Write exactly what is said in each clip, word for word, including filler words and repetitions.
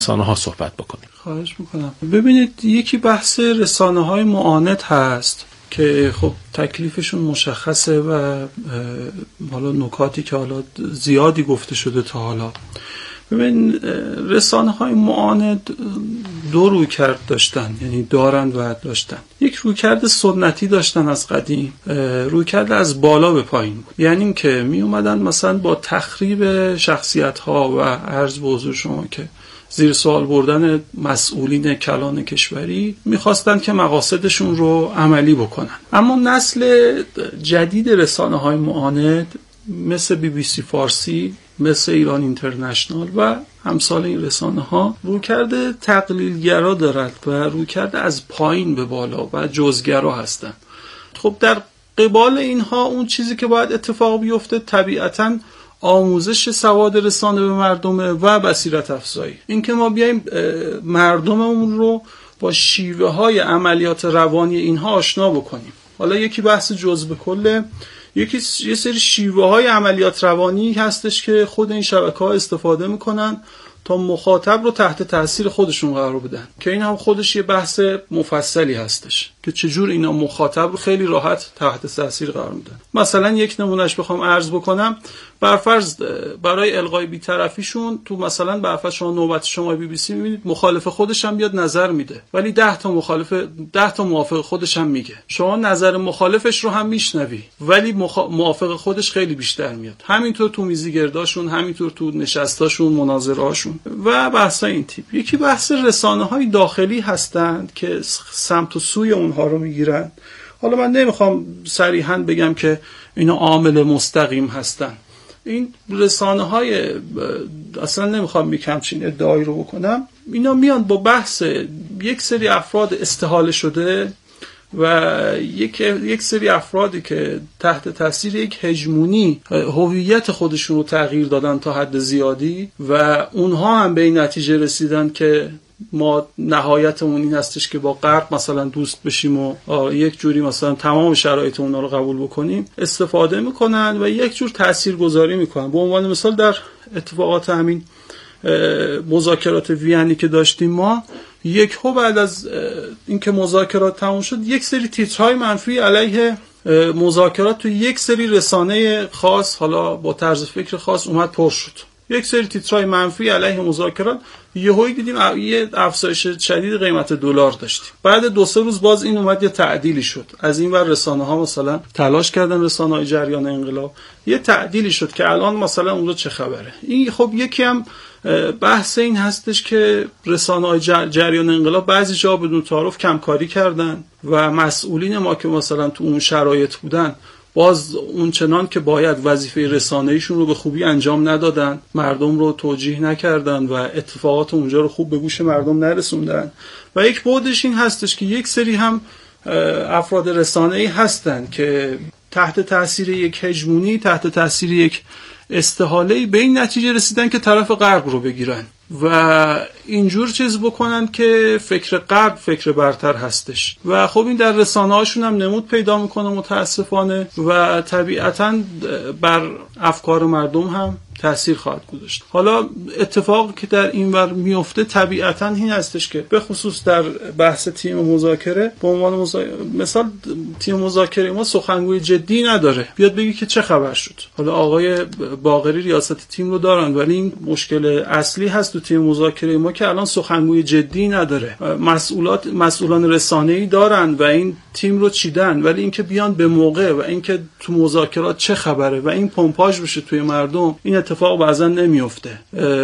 رسانه‌ها صحبت بکنیم. خواهش میکنم. ببینید، یکی بحث رسانه‌های معاند هست که خب تکلیفشون مشخصه و حالا نکاتی که حالا زیادی گفته شده تا حالا. ببین، رسانه‌های معاند دو رویکرد داشتن، یعنی دارند و داشتن. یک رویکرد سنتی داشتن از قدیم، رویکرد از بالا به پایین بود، یعنی این که می اومدن مثلا با تخریب شخصیت‌ها و عرض به حضور شما که زیر سوال بردن مسئولین کلان کشوری میخواستن که مقاصدشون رو عملی بکنن. اما نسل جدید رسانه‌های معاند مثل بی بی سی فارسی، مثل ایران اینترنشنال و امثال این رسانه‌ها رویکرد تقلیلگرا دارند و رویکرد از پایین به بالا و جزگرا هستند. خب در قبال اینها اون چیزی که باید اتفاق بیفته طبیعتاً آموزش سواد رسانه به مردمه و بصیرت افزایی. این که ما بیایم مردممون رو با شیوه های عملیات روانی اینها آشنا بکنیم. حالا یکی بحث جزء کله، یکی یه سری شیوه های عملیات روانی هستش که خود این شبکه ها استفاده میکنن تا مخاطب رو تحت تاثیر خودشون قرار بدن، که این هم خودش یه بحث مفصلی هستش که چجور اینا مخاطب رو خیلی راحت تحت تاثیر قرار میدن. مثلا یک نمونهش بخوام عرض بکنم، برفرض برای الغای بی‌طرفیشون تو مثلا برفرض شما نوبت شما بی بی سی میبینید مخالف خودش هم بیاد نظر میده، ولی ده تا مخالف ده تا موافق خودش هم میگه. شما نظر مخالفش رو هم میشنوی ولی مخ... موافق خودش خیلی بیشتر میاد. همینطور تو میزگرداشون، همینطور تو نشستاشون، مناظرهاشون و بحثای این تیپ. یکی بحث رسانه‌های داخلی هستند که سمت و سوی اونها رو میگیرن. حالا من نمیخوام صریحاً بگم که اینا عامل مستقیم هستن. این رسانه‌های اصلا نمیخوام یک همچین ادعایی رو بکنم، اینا میان با بحث یک سری افراد استحاله شده و یک یک سری افرادی که تحت تاثیر یک هژمونی هویت خودشون رو تغییر دادن تا حد زیادی و اونها هم به این نتیجه رسیدن که ما نهایتمون این هستش که با غرب مثلا دوست بشیم و یک جوری مثلا تمام شرایط اونا رو قبول بکنیم، استفاده میکنن و یک جور تاثیرگذاری میکنن. به عنوان مثال در اتفاقات همین مذاکرات وینی که داشتیم ما، یک هو بعد از اینکه مذاکرات تموم شد یک سری تیترهای منفی علیه مذاکرات تو یک سری رسانه خاص، حالا با طرز فکر خاص اومد پر شد. یک سری تیترهای منفی علیه مذاکرات، یهویی دیدیم یه افزایش شدید قیمت دلار داشتیم. بعد دو سه روز باز این اومد یه تعدیلی شد. از این ور رسانه‌ها مثلا تلاش کردن، رسانه‌های جریان انقلاب یه تعدیلی شد که الان مثلا اونجا چه خبره. این خب یکی هم بحث این هستش که رسانه‌های جریان انقلاب بعضی جا بدون تعارف کمکاری کردن و مسئولین ما که مثلا تو اون شرایط بودن باز اون چنان که باید وظیفه رسانه‌ایشون رو به خوبی انجام ندادن، مردم رو توجیه نکردن و اتفاقات اونجا رو خوب به گوش مردم نرسوندن. و یک بعدش این هستش که یک سری هم افراد رسانه‌ای هستن که تحت تاثیر یک هژمونی، تحت تاثیر یک استحاله‌ای به این نتیجه رسیدن که طرف غرب رو بگیرن و اینجور چیز بکنن که فکر غرب فکر برتر هستش و خب این در رسانه‌هاشون هم نمود پیدا میکنه متاسفانه و طبیعتاً بر افکار مردم هم تأثیر خواهد گذاشت. حالا اتفاقی که در این ور میفته طبیعتاً این هستش که به خصوص در بحث تیم مذاکره، به عنوان مذا... مثال تیم مذاکره ما سخنگوی جدی نداره بیاد بگی که چه خبر شد. حالا آقای باقری ریاست تیم رو دارن ولی این مشکل اصلی هست تو تیم مذاکره ما که الان سخنگوی جدی نداره. مسئولات مسئولان رسانه‌ای دارن و این تیم رو چیدن، ولی اینکه بیان به موقع و اینکه تو مذاکرات چه خبره و این پمپاژ بشه توی مردم، این اتفاق بعضا نمیفته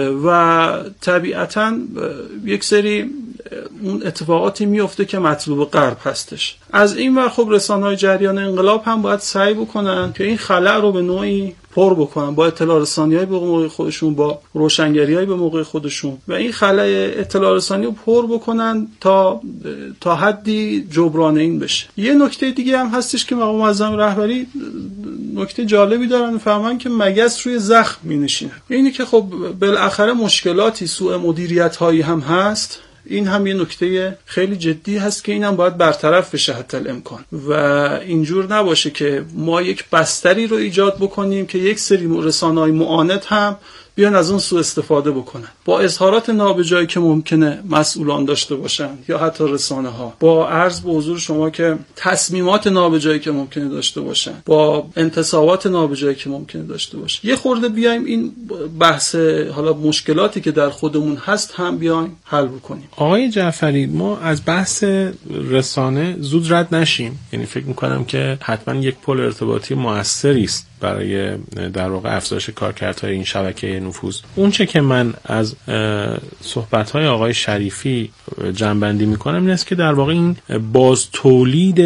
و طبیعتاً یک سری اون اتفاقاتی میفته که مطلوب غرب هستش. از این ور خب رسانه‌های جریان انقلاب هم باید سعی بکنن که این خلأ رو به نوعی پر بکنن با اطلاع رسانی‌های به موقع خودشون، با روشنگری‌های به موقع خودشون و این خلأ اطلاع رسانی رو پر بکنن تا تا حدی جبران این بشه. یه نکته دیگه هم هستش که مقام معظم رهبری نکته جالبی دارن، فهمن که مگس روی زخم می‌نشینه. اینی که خب بالاخره مشکلاتی، سوء مدیریت‌هایی هم هست. این هم یه نکته خیلی جدی هست که اینم باید برطرف بشه حتی الامکان و اینجور نباشه که ما یک بستری رو ایجاد بکنیم که یک سری رسانه‌های معاند هم بیان از اون سوء استفاده بکنن با اظهارات نابجایی که ممکنه مسئولان داشته باشن یا حتی رسانه ها، با عرض به حضور شما که تصمیمات نابجایی که ممکنه داشته باشن، با انتصابات نابجایی که ممکنه داشته باشه. یه خورده بیایم این بحث حالا مشکلاتی که در خودمون هست هم بیایم حل بکنیم. آقای جعفری، ما از بحث رسانه زود رد نشیم، یعنی فکر میکنم که حتما یک پل ارتباطی مؤثری است برای در واقع افزایش کارکردهای این شبکه نفوذ. اون چه که من از صحبت‌های آقای شریفی جمع‌بندی میکنم این است که در واقع این باز تولید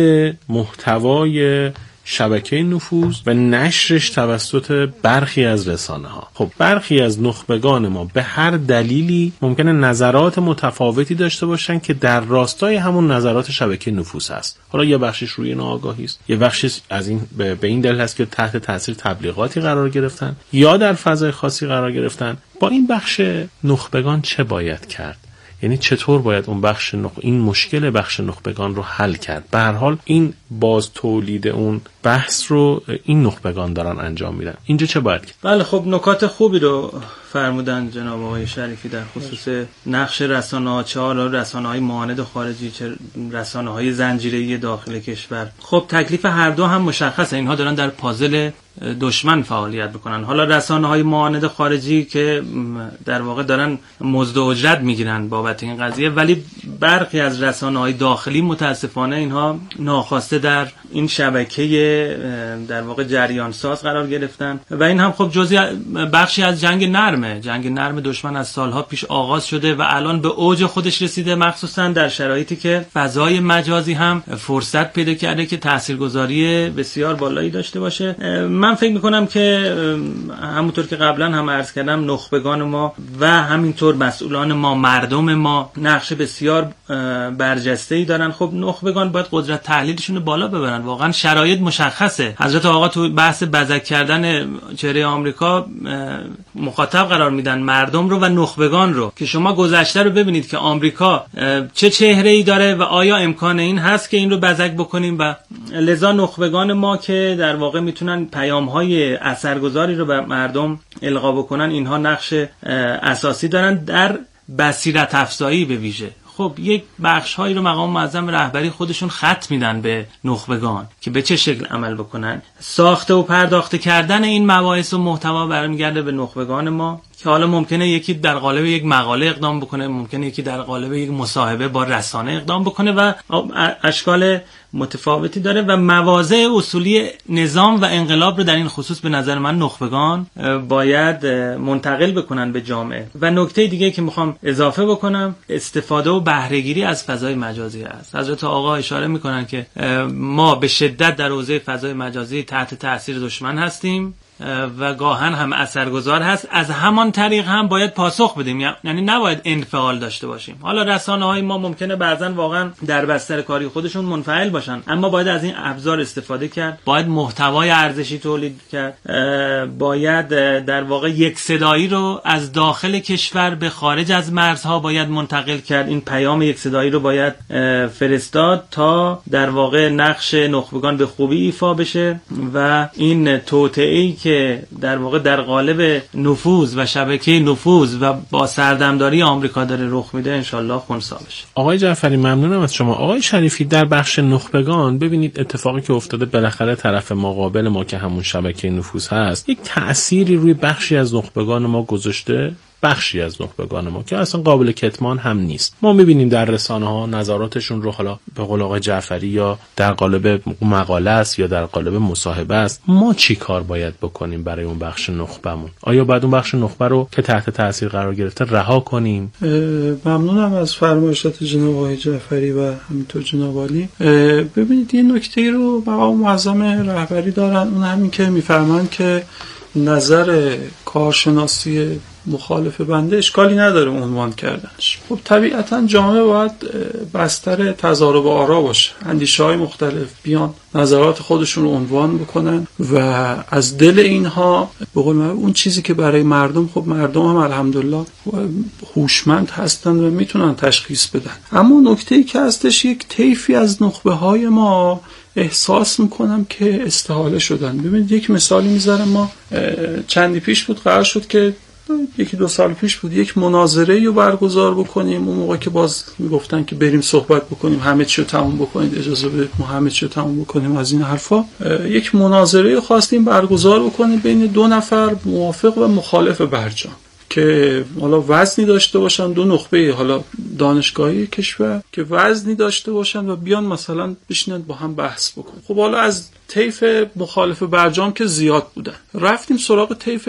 محتوای شبکه نفوذ و نشرش توسط برخی از رسانه ها، خب برخی از نخبگان ما به هر دلیلی ممکنه نظرات متفاوتی داشته باشن که در راستای همون نظرات شبکه نفوذ هست. حالا یه بخشش روی ناآگاهی است، یه بخشش از این به این دلیل هست که تحت تاثیر تبلیغاتی قرار گرفتن یا در فضای خاصی قرار گرفتن. با این بخش نخبگان چه باید کرد؟ یعنی چطور باید اون بخش نخ... این مشکل بخش نخبگان رو حل کرد؟ به هر حال این باز تولید اون بحث رو این نخبگان دارن انجام میدن. اینجا چه باید کرد؟ بله، خب نکات خوبی رو فرمودن جناب آقای شریفی در خصوص نقش رسانه‌ها، چه حالا رسانه‌های معاند خارجی چه رسانه‌های زنجیره‌ای داخل کشور. خب تکلیف هر دو هم مشخصه، اینها دارن در پازل دشمن فعالیت بکنن. حالا رسانه‌های معاند خارجی که در واقع دارن مزد و اجرت میگیرن بابت این قضیه، ولی برخی از رسانه‌های داخلی متاسفانه اینها ناخواسته در این شبکه در واقع جریان ساز قرار گرفتن و این هم خب جزئی بخشی از جنگ نرمه. جنگ نرم دشمن از سالها پیش آغاز شده و الان به اوج خودش رسیده، مخصوصا در شرایطی که فضای مجازی هم فرصت پیدا کرده که تاثیرگذاری بسیار بالایی داشته باشه. من فکر میکنم که همونطور که قبلا هم عرض کردم نخبگان ما و همینطور مسئولان ما، مردم ما نقش بسیار برجسته‌ای دارن. خب نخبگان باید قدرت تحلیلشون رو بالا ببرن. واقعا شرایط مشخصه. حضرت آقا تو بحث بزک کردن چهره آمریکا مخاطب قرار میدن مردم رو و نخبگان رو که شما گذشته رو ببینید که آمریکا چه چهره‌ای داره و آیا امکان این هست که این رو بزک بکنیم. و لذا نخبگان ما که در واقع میتونن پیام‌های اثرگذاری رو به مردم القا بکنن، اینها نقش اساسی دارن در بصیرت افزایی به ویژه. خب یک بخش‌هایی رو مقام معظم رهبری خودشون خط میدن به نخبگان که به چه شکل عمل بکنن. ساخته و پرداخته کردن این مباحث و محتوا برمیگرده به نخبگان ما که حالا ممکنه یکی در قالب یک مقاله اقدام بکنه، ممکنه یکی در قالب یک مصاحبه با رسانه اقدام بکنه و اشکال متفاوتی داره و مواضع اصولی نظام و انقلاب رو در این خصوص به نظر من نخبگان باید منتقل بکنن به جامعه. و نکته دیگه که میخوام اضافه بکنم، استفاده و بهره‌گیری از فضای مجازی است. حضرت آقا اشاره میکنن که ما به شدت در حوزه فضای مجازی تحت تاثیر دشمن هستیم و گاهن هم اثرگذار هست. از همان طریق هم باید پاسخ بدیم، یعنی نباید انفعال داشته باشیم. حالا رسانه‌های ما ممکنه بعضن واقعا در بستر کاری خودشون منفعل باشن، اما باید از این ابزار استفاده کرد، باید محتوای ارزشی تولید کرد، باید در واقع یک صدایی رو از داخل کشور به خارج از مرزها باید منتقل کرد. این پیام یک صدایی رو باید فرستاد تا در واقع نقش نخبگان به خوبی ایفا بشه و این توطئه‌ای که در واقع در قالب نفوذ و شبکه نفوذ و با سردمداری آمریکا داره رخ میده انشالله خنثی بشه. آقای جعفری ممنونم از شما. آقای شریفی، در بخش نخبگان ببینید اتفاقی که افتاده، بالاخره طرف مقابل ما که همون شبکه نفوذ هست یک تأثیری روی بخشی از نخبگان ما گذاشته، بخشی از نخبگان ما که اصلا قابل کتمان هم نیست. ما میبینیم در رسانه ها نظراتشون رو حالا به قول آقای جعفری یا در قالب مقاله است یا در قالب مصاحبه است. ما چی کار باید بکنیم برای اون بخش نخبمون؟ آیا باید اون بخش نخبه رو که تحت تاثیر قرار گرفته رها کنیم؟ ممنونم از فرمایشات جناب آقای جعفری و همینطور جناب عالی. ببینید یه نکته رو مقام معظم رهبری دارن، اون همین که میفرمان که نظر کارشناسی مخالف بنده اشکالی نداره عنوان کردنش. خب طبیعتا جامعه باید بستر تضارب آرا باشه، اندیشه های مختلف بیان نظرات خودشون رو عنوان بکنن و از دل اینها به قول من اون چیزی که برای مردم، خب مردم هم الحمدلله هوشمند هستن و میتونن تشخیص بدن. اما نکته‌ای که هستش، یک طیفی از نخبه های ما احساس میکنم که استحاله شدن. ببینید یک مثالی میذارم، ما چندی پیش بود قرار شد که یکی دو سال پیش بود، یک مناظره رو برگزار بکنیم. اون موقع که باز میگفتن که بریم صحبت بکنیم، همه چی رو تموم بکنید، اجازه بدید ما همه چی رو تموم بکنیم از این حرفا. یک مناظره رو خواستیم برگزار بکنیم بین دو نفر موافق و مخالف برجام که حالا وزنی داشته باشن، دو نخبه حالا دانشگاهی کشور که وزنی داشته باشن و بیان مثلا بشینن با هم بحث بکنن. خب حالا از طیف مخالف برجام که زیاد بودن رفتیم سراغ طیف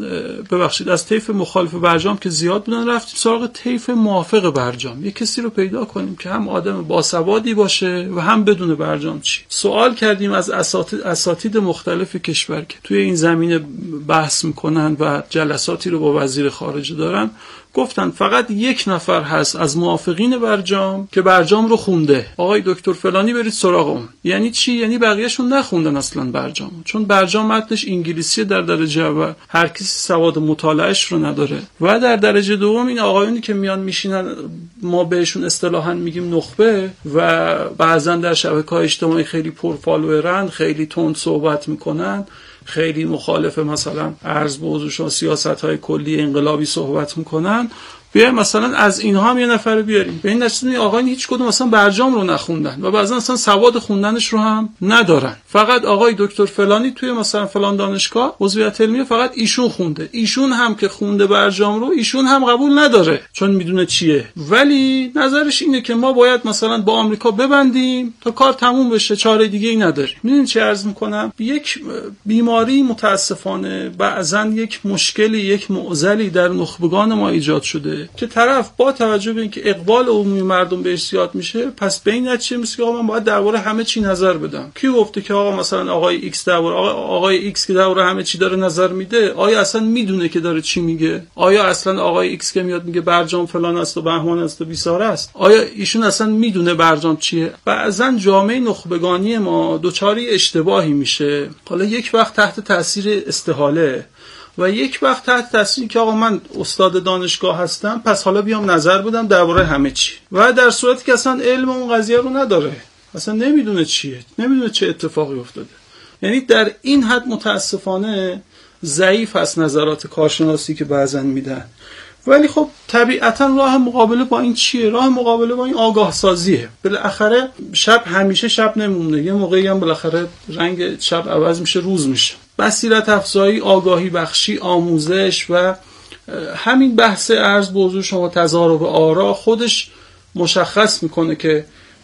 ببخشید از طیف مخالف برجام که زیاد بودن رفتیم سراغ طیف موافق برجام. یک کسی رو پیدا کنیم که هم آدم باسوادی باشه و هم بدون برجام چی. سوال کردیم از اساتید اساتید مختلف کشور که توی این زمینه بحث میکنن و جلساتی رو با وزیر خارجه دارن. گفتن فقط یک نفر هست از موافقین برجام که برجام رو خونده، آقای دکتر فلانی، برید سراغ اون. یعنی چی؟ یعنی بقیه‌شون نخوندن اصلا برجام، چون برجام متنش انگلیسی در درجه اول، هر کسی سواد مطالعهش رو نداره. و در درجه دوم این آقایونی که میان میشینن ما بهشون اصطلاحاً میگیم نخبه و بعضا در شبکه‌های اجتماعی خیلی پرفالوورن، خیلی تند صحبت میکنن، خیلی مخالف مثلا عرض به حضور سیاست‌های کلی انقلابی صحبت میکنن. بیایم مثلا از اینها هم یه نفر رو بیاریم. به این نتیجه آقایون هیچ کدوم مثلا برجام رو نخوندن و بعضا اصلا سواد خوندنش رو هم ندارن. فقط آقای دکتر فلانی توی مثلا فلان دانشگاه عضویت علمیه فقط ایشون خونده. ایشون هم که خونده برجام رو ایشون هم قبول نداره چون میدونه چیه، ولی نظرش اینه که ما باید مثلا با آمریکا ببندیم تا کار تموم بشه، چاره دیگه ای نداره. میدونین چه عرض میکنم؟ یک بیماری متاسفانه بعضا یک مشکلی، یک معضلی در نخبگان ما ایجاد شده که طرف با توجه به اینکه اقبال عمومی مردم بهش زیاد میشه، پس به این نتیجه میشه که آقا من باید درباره همه چی نظر بدم. کی گفته که آقا مثلا آقای ایکس درباره آقا آقای ایکس که درباره همه چی داره نظر میده، آیا اصلا میدونه که داره چی میگه؟ آیا اصلا آقای ایکس که میاد میگه برجام فلان است و بهمان است و بیسار است، آیا ایشون اصلا میدونه برجام چیه؟ بعضا جامعه نخبگانی ما دوچاری اشتباهی میشه، حالا یک وقت تحت تاثیر استحاله و یک وقت تحت تاثیر که آقا من استاد دانشگاه هستم پس حالا بیام نظر بدم درباره همه چی، و در صورتی که اصلا علم اون قضیه رو نداره، اصلا نمیدونه چیه، نمیدونه چه اتفاقی افتاده. یعنی در این حد متاسفانه ضعیف است نظرات کارشناسی که بعضن میدن. ولی خب طبیعتا راه مقابله با این چیه؟ راه مقابله با این آگاه سازیه. بالاخره شب همیشه شب نمونه، یه موقعی هم بالاخره رنگ شب عوض میشه، روز میشه. بصیرت افزایی، آگاهی بخشی، آموزش و همین بحث عرض به حضور شما تضارب آرا خودش مشخص میکنه که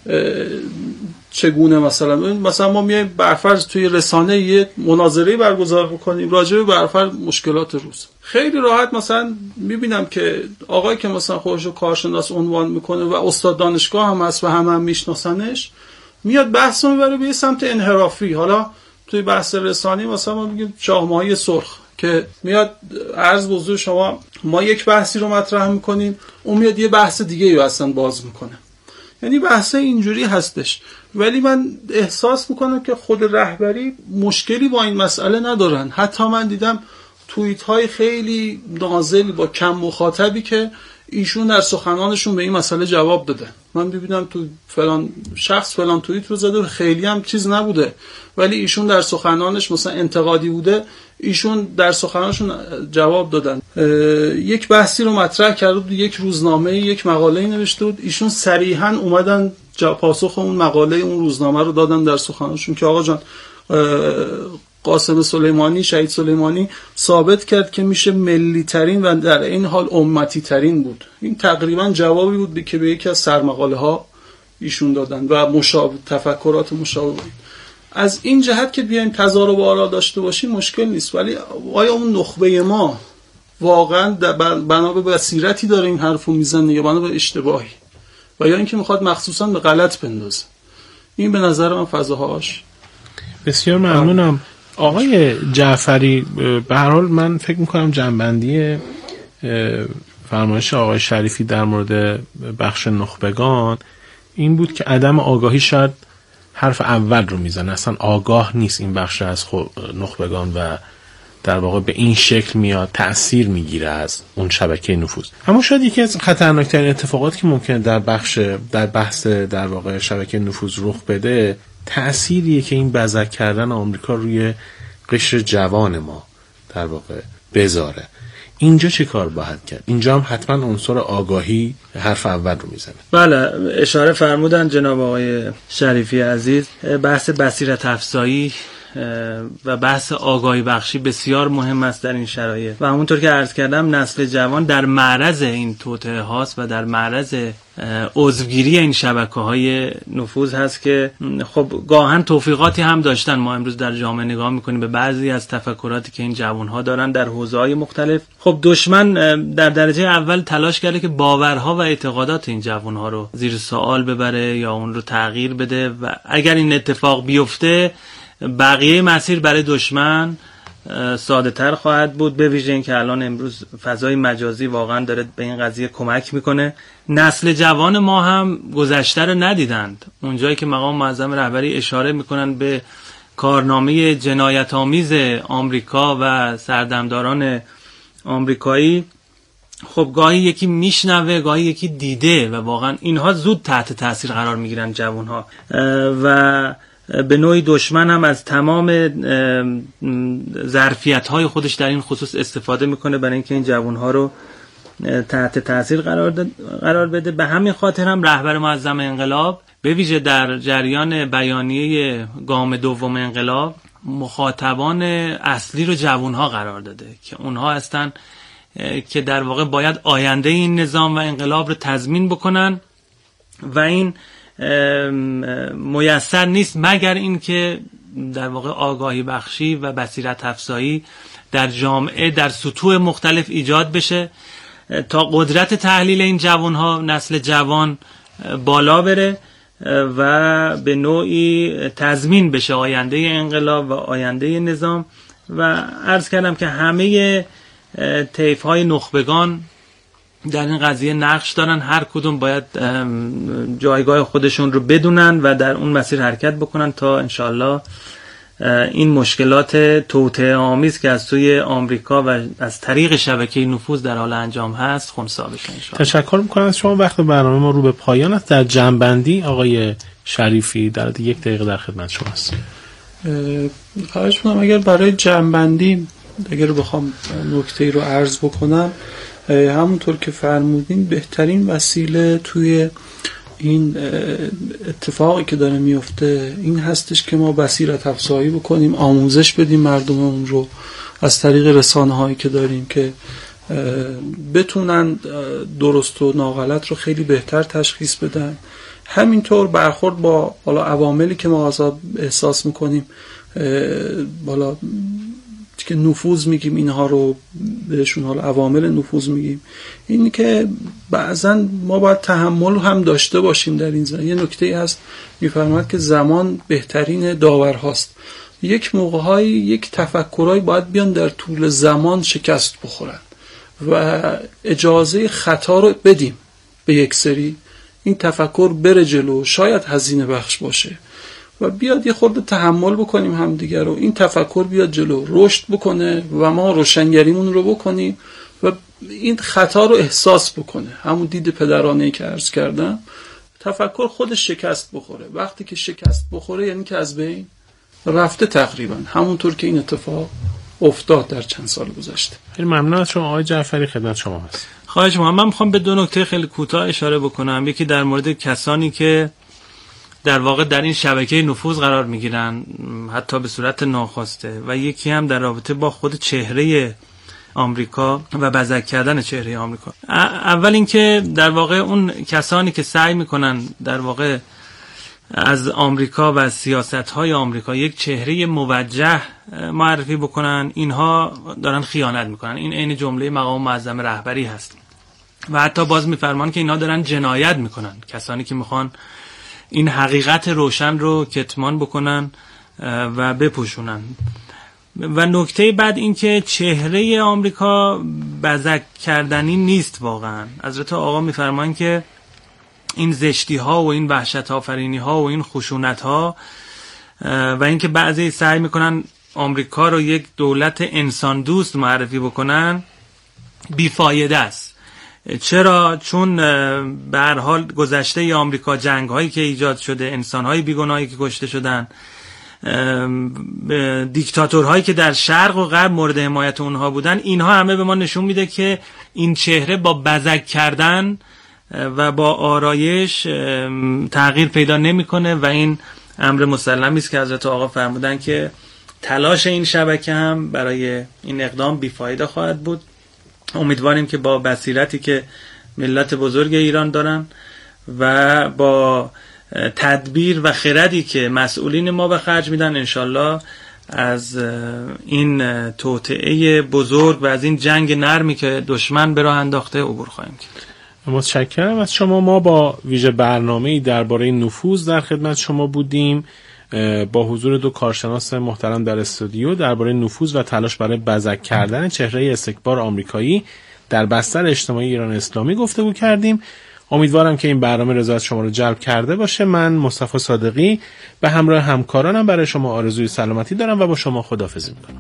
چگونه مثلا مثلا ما میایم برفرض توی رسانه یه مناظره برگزار بکنیم راجع به برفرض مشکلات روز، خیلی راحت مثلا میبینم که آقایی که مثلا خودشو کارشناس عنوان میکنه و استاد دانشگاه هم هست و همه هم میشناسنش، میاد بحث میبره به سمت انحرافی. حالا توی بحث رسانه‌ای مثلا ما میگیم شاه ماهی سرخ که میاد عرض به حضور شما ما یک بحثی رو مطرح میکنیم، اون میاد یه بحث دیگه رو اصلا باز میکنه. یعنی بحث اینجوری هستش. ولی من احساس میکنم که خود رهبری مشکلی با این مسئله ندارن. حتی من دیدم توییت های خیلی نازلی با کم مخاطبی که ایشون در سخنانشون به این مسئله جواب داده. من ببینم تو فلان شخص فلان توییت رو زده، خیلی هم چیز نبوده، ولی ایشون در سخنانش مثلا انتقادی بوده، ایشون در سخنانشون جواب دادن. یک بحثی رو مطرح کرده بود، یک روزنامه یک مقاله نوشته بود، ایشون صریحا اومدن پاسخ اون مقاله اون روزنامه رو دادن در سخنانشون که آقا جان قاسم سلیمانی، شهید سلیمانی ثابت کرد که میشه ملی ترین و در این حال امتی ترین بود. این تقریبا جوابی بود که به یکی از سرمقاله ها ایشون دادن و مشابه تفکرات مشابه. از این جهت که بیایم تضارب آرا داشته باشیم مشکل نیست، ولی آیا اون نخبه ما واقعا بنا به بصیرتی داره این حرفو میزنه یا بنا به اشتباهی و یا اینکه میخواد مخصوصا به غلط بندازه؟ این به نظر من فضاهاش. بسیار ممنونم آقای جعفری. به هر حال من فکر میکنم جنبندی فرمایش آقای شریفی در مورد بخش نخبگان این بود که عدم آگاهی شاید حرف اول رو میزنه، اصلا آگاه نیست این بخش از نخبگان و در واقع به این شکل میاد تأثیر میگیره از اون شبکه نفوذ. اما شاید یکی از خطرناکترین اتفاقاتی که ممکنه در بخش در بحث در واقع شبکه نفوذ رخ بده تأثیریه که این بزک کردن آمریکا روی قشر جوان ما در واقع بذاره. اینجا چه کار باید کرد؟ اینجا هم حتما عنصر آگاهی حرف اول رو میزنه. بله، اشاره فرمودن جناب آقای شریفی عزیز، بحث بصیرت افزایی و بحث آگاهی بخشی بسیار مهم است در این شرایط و همونطور که عرض کردم نسل جوان در معرض این توطئه هاست و در معرض عضوگیری این شبکه‌های نفوذ هست که خب گاهن توفیقاتی هم داشتن. ما امروز در جامعه نگاه میکنیم به بعضی از تفکراتی که این جوانها دارن در حوزه‌های مختلف. خب دشمن در درجه اول تلاش کرده که باورها و اعتقادات این جوانها رو زیر سوال ببره یا اون رو تغییر بده و اگر این اتفاق بیفته بقیه مسیر برای دشمن ساده تر خواهد بود، به ویژه این که الان امروز فضای مجازی واقعا داره به این قضیه کمک میکنه. نسل جوان ما هم گذشته رو ندیدند. اونجایی که مقام معظم رهبری اشاره میکنن به کارنامه جنایت آمیز آمریکا و سردمداران آمریکایی، خب گاهی یکی میشنوه گاهی یکی دیده و واقعا اینها زود تحت تاثیر قرار میگیرن جوانها و به نوعی دشمن هم از تمام ظرفیت‌های خودش در این خصوص استفاده میکنه برای اینکه این جوانها رو تحت تاثیر قرار قرار بده. به همین خاطر هم رهبر معظم انقلاب به ویژه در جریان بیانیه گام دوم انقلاب مخاطبان اصلی رو جوانها قرار داده که اونها هستن که در واقع باید آینده این نظام و انقلاب رو تضمین بکنن و این میسر نیست مگر این که در واقع آگاهی بخشی و بصیرت افزایی در جامعه در سطوح مختلف ایجاد بشه تا قدرت تحلیل این جوانها، نسل جوان بالا بره و به نوعی تضمین بشه آینده انقلاب و آینده نظام. و عرض کردم که همه طیف‌های نخبگان در این قضیه نقش دارن، هر کدوم باید جایگاه خودشون رو بدونن و در اون مسیر حرکت بکنن تا انشالله این مشکلات توطئه آمیز که از سوی آمریکا و از طریق شبکه نفوذ در حال انجام هست خنثی بشه انشالله. تشکر میکنم از شما. وقت برنامه ما رو به پایان است. در جنبندی آقای شریفی در یک دقیقه در خدمت شما هست. خواهش میکنم اگر برای جنبندی اگر بخوام نکته رو عرض بکنم، همونطور که فرمودین بهترین وسیله توی این اتفاقی که داره میفته این هستش که ما بصیرت افزایی بکنیم، آموزش بدیم مردممون رو از طریق رسانه هایی که داریم که بتونن درست و ناغلط رو خیلی بهتر تشخیص بدن. همینطور برخورد با حالا عواملی که ما احساس میکنیم بالا که نفوذ میگیم اینها رو بهشون حالا عوامل نفوذ میگیم، این که بعضا ما باید تحمل هم داشته باشیم در این زمینه. یه نکته هست میفرماید که زمان بهترین داور هاست. یک موقع‌های یک تفکرای باید بیان در طول زمان شکست بخورن و اجازه خطا رو بدیم به یک سری، این تفکر بره جلو، شاید هزینه بخش باشه و بیاد یه خورده تحمل بکنیم همدیگه رو، این تفکر بیاد جلو رشد بکنه و ما روشنگریمون رو بکنیم و این خطا رو احساس بکنه. همون دید پدرانه‌ای که عرض کردم، تفکر خودش شکست بخوره. وقتی که شکست بخوره یعنی که از بین رفته تقریبا، همونطور که این اتفاق افتاد در چند سال گذشته. خیلی ممنون از شما آقای جعفری، خدمت شما هست. خواهش می‌کنم. من می‌خوام به دو نکته خیلی کوتاه اشاره بکنم. یکی در مورد کسانی که در واقع در این شبکه نفوذ قرار میگیرن حتی به صورت ناخواسته و یکی هم در رابطه با خود چهره آمریکا و بزک کردن چهره آمریکا. اول اینکه در واقع اون کسانی که سعی میکنن در واقع از آمریکا و از سیاست‌های آمریکا یک چهره موجه معرفی بکنن، اینها دارن خیانت میکنن. این عین جمله مقام معظم رهبری هست و حتی باز میفرمان که اینها دارن جنایت میکنن، کسانی که میخوان این حقیقت روشن رو کتمان بکنن و بپوشونن. و نکته بعد این که چهره آمریکا بزک کردنی نیست واقعا. حضرت آقا میفرمان که این زشتی ها و این وحشت آفرینی ها و این خشونت ها و اینکه بعضی سعی میکنن آمریکا رو یک دولت انسان دوست معرفی بکنن بیفایده است. چرا؟ چون به هر حال گذشته ای آمریکا، جنگ هایی که ایجاد شده، انسان های بیگناهی که کشته شدن دیکتاتورهایی که در شرق و غرب مورد حمایت اونها بودن، اینها همه به ما نشون میده که این چهره با بزک کردن و با آرایش تغییر پیدا نمیکنه و این امر مسلمی است که حضرت آقا فرمودن که تلاش این شبکه هم برای این اقدام بیفایده خواهد بود. امیدواریم که با بصیرتی که ملت بزرگ ایران دارن و با تدبیر و خردی که مسئولین ما به خرج میدن، انشالله از این توطئه بزرگ و از این جنگ نرمی که دشمن به راه انداخته عبور خواهیم کرد. متشکرم از شما. ما با ویژه برنامه‌ای درباره نفوذ در خدمت شما بودیم با حضور دو کارشناس محترم در استودیو درباره نفوذ و تلاش برای بزک کردن چهره استکبار آمریکایی در بستر اجتماعی ایران اسلامی گفتگو کردیم. امیدوارم که این برنامه رضایت شما رو جلب کرده باشه. من مصطفی صادقی به همراه همکارانم برای شما آرزوی سلامتی دارم و با شما خداحافظی می‌کنم.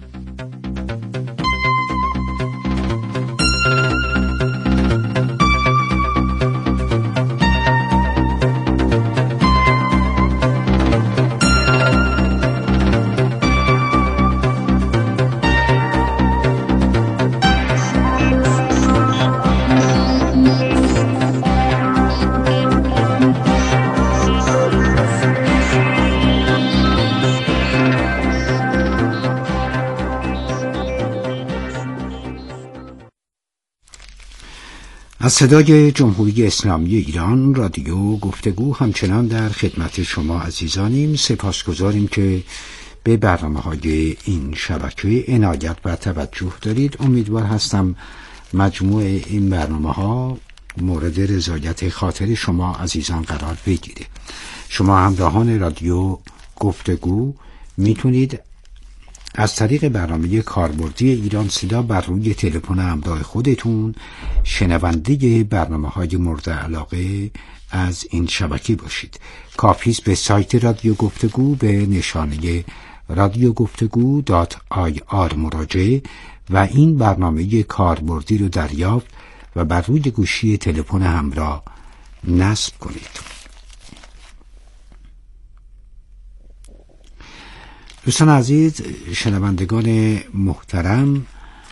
از صدای جمهوری اسلامی ایران رادیو گفتگو همچنان در خدمت شما عزیزانیم. سپاسگزاریم که به برنامه‌های این شبکه عنایت و توجه دارید. امیدوار هستم مجموع این برنامه‌ها مورد رضایت خاطر شما عزیزان قرار بگیره. شما همراهان رادیو گفتگو میتونید از طریق برنامه کاربردی ایران صدا بر روی تلفن همراه خودتون شنونده برنامه‌های مورد علاقه از این شبکه باشید. کافی است به سایت رادیو گفتگو به نشانه رادیو گفتگو دات آی آر مراجعه و این برنامه کاربردی رو دریافت و بر روی گوشی تلفن همراه نصب کنید. دوستان عزیز، شنوندگان محترم،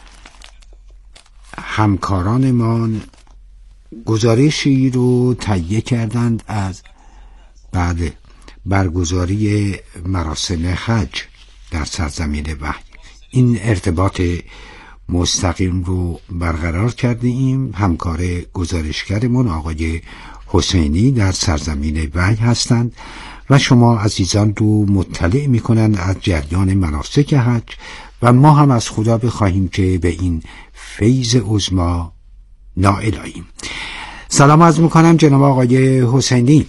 همکارانمان گزارشی رو تهیه کردند از بعد برگزاری مراسم حج در سرزمین وحی. این ارتباط مستقیم رو برقرار کرده ایم. همکار گزارشگرمون آقای حسینی در سرزمین وحی هستند و شما عزیزان رو مطلع میکنند از جریان مناسک حج و ما هم از خدا بخواهیم که به این فیض عظمی نائل آییم. سلام عرض میکنم جناب آقای حسینی.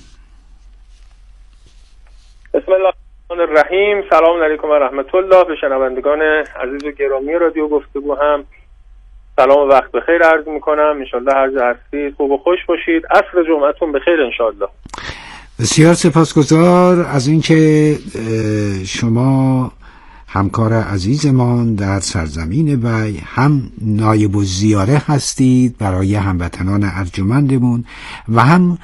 بسم الله الرحمن الرحیم. سلام علیکم و رحمت الله. به شنوندگان عزیز و گرامی رادیو گفتگو هم سلام و وقت بخیر عرض میکنم. انشالله هر جا هستید خوب و خوش باشید. عصر جمعتون بخیر انشالله. بسیار سپاسگزار از اینکه شما همکار عزیزمان در سرزمین وی هم نایب الزیاره هستید برای هموطنان ارجمندمون و هم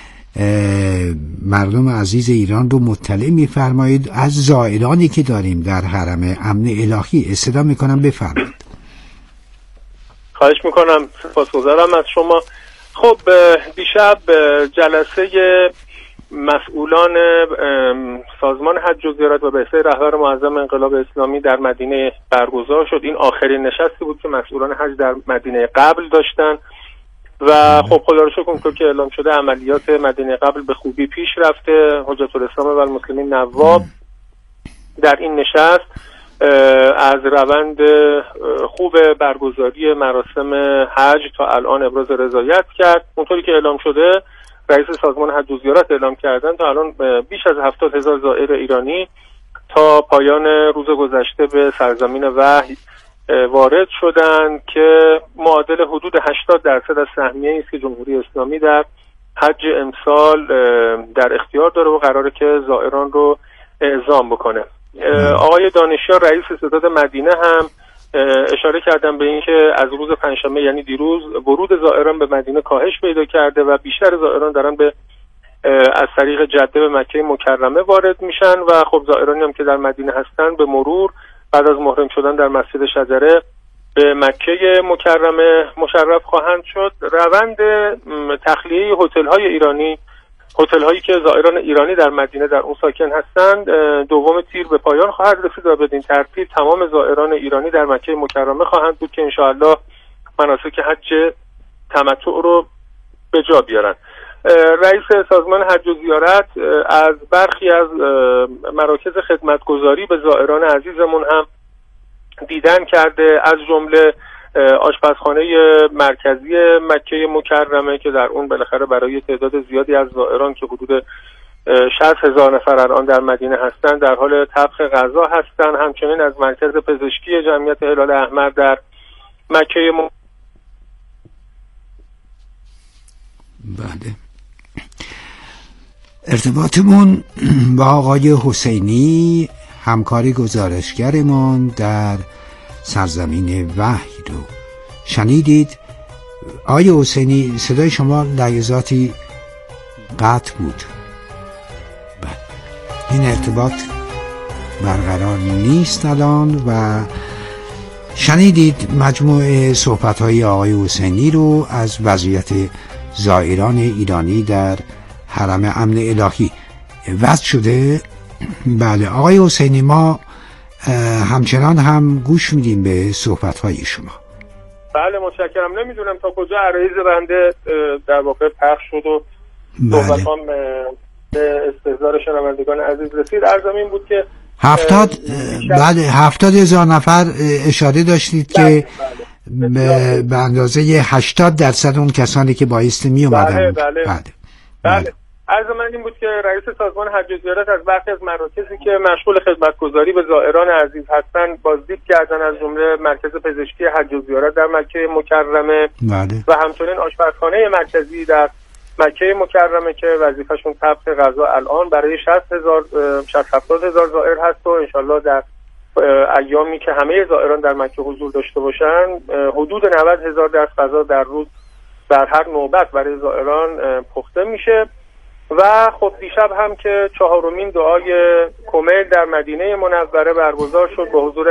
مردم عزیز ایران رو مطلع می‌فرمایید از زائرانی که داریم در حرم امن الهی. استدا میکنم بفرمایید. خواهش میکنم. سپاسگزارم از شما. خب دیشب جلسه مسئولان سازمان حج و زیارت و بعثه رهبر معظم انقلاب اسلامی در مدینه برگزار شد. این آخرین نشستی بود که مسئولان حج در مدینه قبل داشتن و خب خدا رو شکر اونطور که اعلام شده عملیات مدینه قبل به خوبی پیش رفته. حجت الاسلام و المسلمین نواب در این نشست از روند خوب برگزاری مراسم حج تا الان ابراز رضایت کرد. اونطوری که اعلام شده رئیس سازمان حج و زیارت اعلام کردن تا الان بیش از هفتاد هزار زائر ایرانی تا پایان روز گذشته به سرزمین وحی وارد شدند که معادل حدود هشتاد درصد از سهمیه‌ای است که جمهوری اسلامی در حج امسال در اختیار داره و قراره که زائران رو اعزام بکنه. آقای دانشیار رئیس ستاد مدینه هم اشاره کردن به این که از روز پنجشنبه یعنی دیروز ورود زائران به مدینه کاهش پیدا کرده و بیشتر زائران دارن به از طریق جده به مکه مکرمه وارد میشن و خب زائرانی هم که در مدینه هستن به مرور بعد از محرم شدن در مسجد شجره به مکه مکرمه مشرف خواهند شد. روند تخلیه هتل‌های ایرانی، هتل‌هایی که زائران ایرانی در مدینه در اون ساکن هستند، دوم تیر به پایان خواهد رسید و بدین ترتیب تمام زائران ایرانی در مکه مکرمه خواهند بود که انشاءالله مناسک حج تمتع رو به جا بیارن. رئیس سازمان حج و زیارت از برخی از مراکز خدمتگزاری به زائران عزیزمون هم دیدن کرده، از جمله آشپزخانه مرکزی مکه مکرمه که در اون بالاخره برای تعداد زیادی از زائران که حدود شصت هزار نفر الان در مدینه هستند در حال طبخ غذا هستند. همچنین از مرکز پزشکی جمعیت هلال احمر در مکه م... بله. ارتباطمون با آقای حسینی، همکاری گزارشگرمون در سرزمین وحی رو شنیدید. آقای حسینی صدای شما لحظاتی قطع بود. بله. این ارتباط برقرار نیست الان و شنیدید مجموعه صحبت‌های آقای حسینی رو از وضعیت زائران ایرانی در حرم امن الهی. وضع شده. بله آقای حسینی، ما همچنان هم گوش میدیم به صحبت‌های شما. بله متشکرم. نمیدونم تا کجا عرایض بنده در واقع پخش شد و صحبتام به استحضار شنوندگان عزیز رسید. عرضم این بود که هفتاد بله هفتاد هزار نفر اشاره داشتید بله، که بله. به اندازه هشتاد درصد اون کسانی که بایستی می اومدن. بله بله. بله. بله. بله. عرض من این بود که رئیس سازمان حج و زیارت از برخی از مراکزی که مشغول خدمتگزاری به زائران عزیز هستند بازدید کردن، از جمله مرکز پزشکی حج و زیارت در مکه مکرمه بله. و همچنین آشپزخانه مرکزی در مکه مکرمه که وظیفه‌شون طبخ غذا الان برای شصت هزار شصت هفتاد هزار زائر هست و انشالله در ایامی که همه زائران در مکه حضور داشته باشن حدود نود هزار دست غذا در روز در هر نوبت برای زائران پخته میشه. و خب دیشب هم که چهارمین دعای کمیل در مدینه منوره برگزار شد به حضور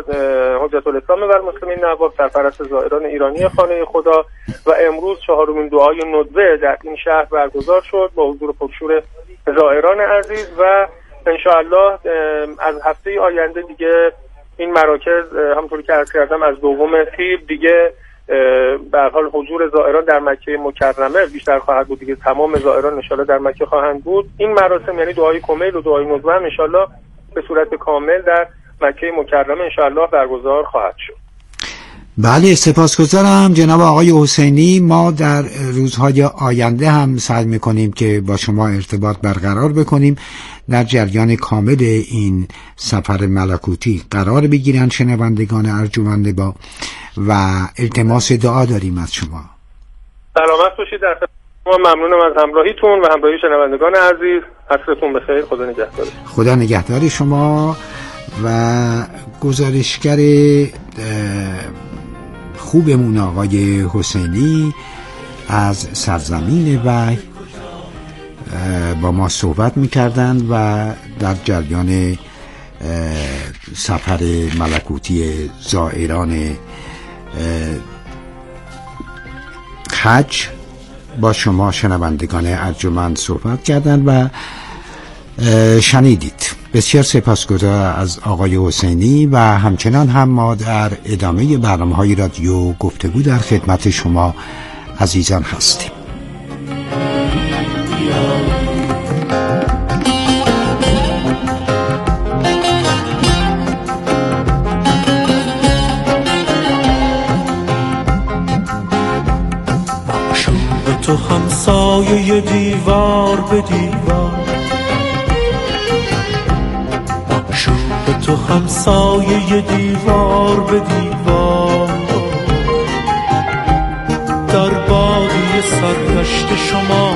حجت الاسلام و المسلمین نواب سرپرست زائران ایرانی خانه خدا و امروز چهارمین دعای ندوه در این شهر برگزار شد با حضور پرشور زائران عزیز و انشاءالله از هفته آینده دیگه این مراکز همونطوری که عرض کردم از دوم تیر دیگه به هر حال حضور زائران در مکه مکرمه بیشتر خواهد بود دیگه. تمام زائران انشالله در مکه خواهند بود. این مراسم یعنی دعای کمیل و دعای ندوه هم انشالله به صورت کامل در مکه مکرمه انشالله برگزار خواهد شد. بله سپاسگزارم جناب آقای حسینی. ما در روزهای آینده هم سعی میکنیم که با شما ارتباط برقرار بکنیم، در جریان کامل این سفر ملکوتی قرار بگیرن شنوندگان ارجمند با و التماس دعا داریم از شما. سلامت باشید. در شما ممنونم از همراهیتون و همراهی شنوندگان عزیز. عصرتون بخیر. خدا نگهدار. خدا نگهدار شما و گزارشگر خوبمون آقای حسینی از سرزمین وحی با ما صحبت میکردند و در جریان سفر ملکوتی زائران حج با شما شنوندگان ارجمند صحبت کردند و شنیدید. بسیار سپاسگزار از آقای حسینی و همچنان هم ما در ادامه برنامه‌های رادیو گفتگو در خدمت شما عزیزان هستیم. تو همسایه دیوار به دیوار، معشوق تو همسایه دیوار به دیوار، در بادی سرگشت شما